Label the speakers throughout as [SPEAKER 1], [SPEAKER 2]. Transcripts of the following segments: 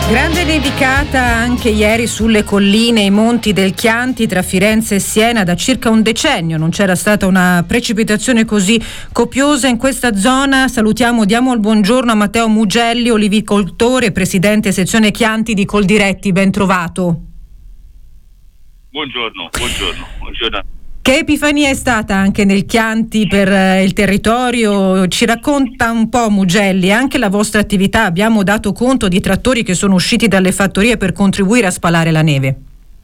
[SPEAKER 1] Grande nevicata anche ieri sulle colline e i monti del Chianti tra Firenze e Siena. Da circa un decennio non c'era stata una precipitazione così copiosa in questa zona. Diamo il buongiorno a Matteo Mugelli, olivicoltore, presidente sezione Chianti di Coldiretti. Ben trovato.
[SPEAKER 2] Buongiorno.
[SPEAKER 1] Che epifania è stata anche nel Chianti per il territorio? Ci racconta un po', Mugelli, anche la vostra attività. Abbiamo dato conto di trattori che sono usciti dalle fattorie per contribuire a spalare la neve.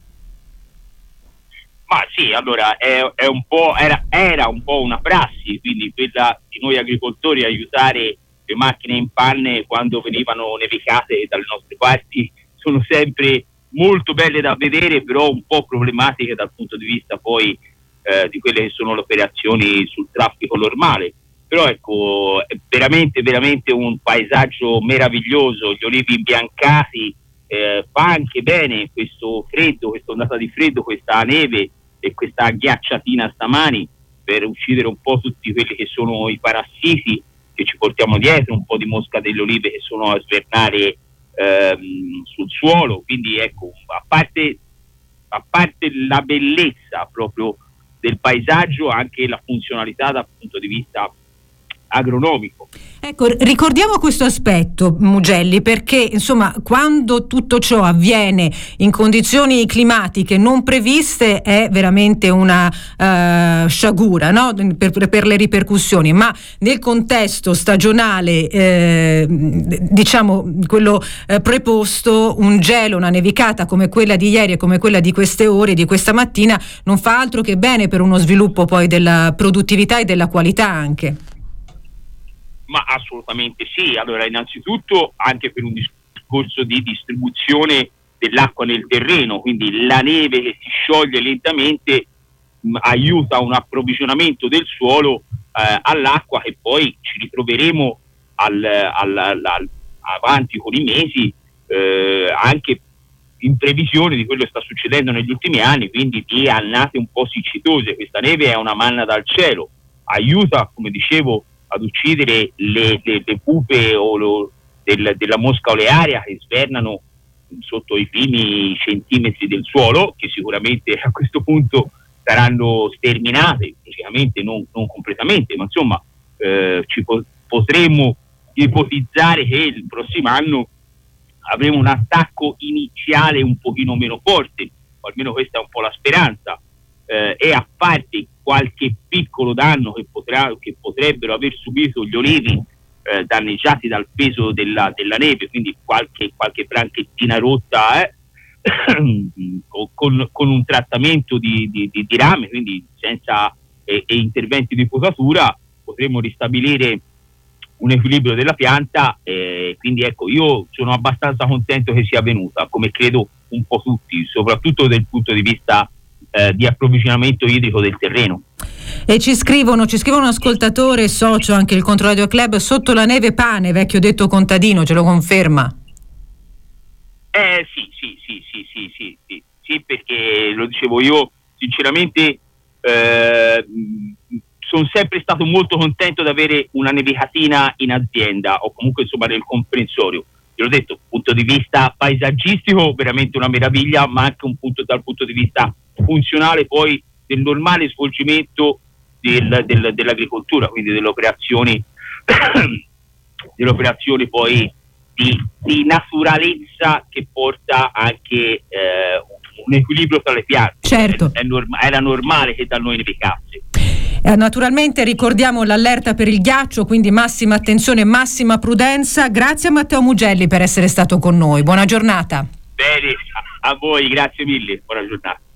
[SPEAKER 2] Ma sì, allora è un po', era un po' una prassi, quindi quella di noi agricoltori aiutare le macchine in panne quando venivano nevicate dalle nostre parti sono sempre molto belle da vedere, però un po' problematiche dal punto di vista poi di quelle che sono le operazioni sul traffico normale. Però ecco, è veramente un paesaggio meraviglioso, gli olivi imbiancati, fa anche bene questo freddo, questa ondata di freddo, questa neve e questa ghiacciatina stamani, per uccidere un po' tutti quelli che sono i parassiti che ci portiamo dietro, un po' di mosca delle olive che sono a svernare sul suolo. Quindi ecco, a parte la bellezza proprio del paesaggio, anche la funzionalità dal punto di vista agronomico.
[SPEAKER 1] Ecco, ricordiamo questo aspetto, Mugelli, perché insomma quando tutto ciò avviene in condizioni climatiche non previste è veramente una sciagura, no? per le ripercussioni, ma nel contesto stagionale diciamo quello preposto, un gelo, una nevicata come quella di ieri e come quella di queste ore, di questa mattina, non fa altro che bene per uno sviluppo poi della produttività e della qualità anche.
[SPEAKER 2] Ma assolutamente sì. Allora, innanzitutto anche per un discorso di distribuzione dell'acqua nel terreno, quindi la neve che si scioglie lentamente aiuta un approvvigionamento del suolo all'acqua, che poi ci ritroveremo avanti con i mesi, anche in previsione di quello che sta succedendo negli ultimi anni, quindi di annate un po' siccitose. Questa neve è una manna dal cielo, aiuta, come dicevo, ad uccidere le pupe della mosca olearia che svernano sotto i primi centimetri del suolo, che sicuramente a questo punto saranno sterminate, logicamente non completamente, ma insomma potremmo ipotizzare che il prossimo anno avremo un attacco iniziale un pochino meno forte, o almeno questa è un po' la speranza, e a parte qualche piccolo danno che potrebbero aver subito gli olivi danneggiati dal peso della neve, quindi qualche branchettina rotta con un trattamento di rame, quindi senza interventi di potatura, potremo ristabilire un equilibrio della pianta. Quindi ecco, io sono abbastanza contento che sia avvenuta, come credo un po' tutti, soprattutto dal punto di vista di approvvigionamento idrico del terreno.
[SPEAKER 1] E ci scrivono un ascoltatore, socio anche il Controradio Club: sotto la neve pane, vecchio detto contadino, ce lo conferma?
[SPEAKER 2] Sì, perché lo dicevo io, sinceramente sono sempre stato molto contento di avere una nevicatina in azienda, o comunque insomma nel comprensorio. L'ho detto, dal punto di vista paesaggistico veramente una meraviglia, ma anche dal punto di vista funzionale poi del normale svolgimento dell'agricoltura, quindi delle operazioni poi di naturalezza, che porta anche un equilibrio tra le piante.
[SPEAKER 1] Certo.
[SPEAKER 2] Era normale che da noi nevicasse.
[SPEAKER 1] Naturalmente ricordiamo l'allerta per il ghiaccio, quindi massima attenzione, massima prudenza. Grazie a Matteo Mugelli per essere stato con noi. Buona giornata.
[SPEAKER 2] Bene, a voi, grazie mille, buona giornata.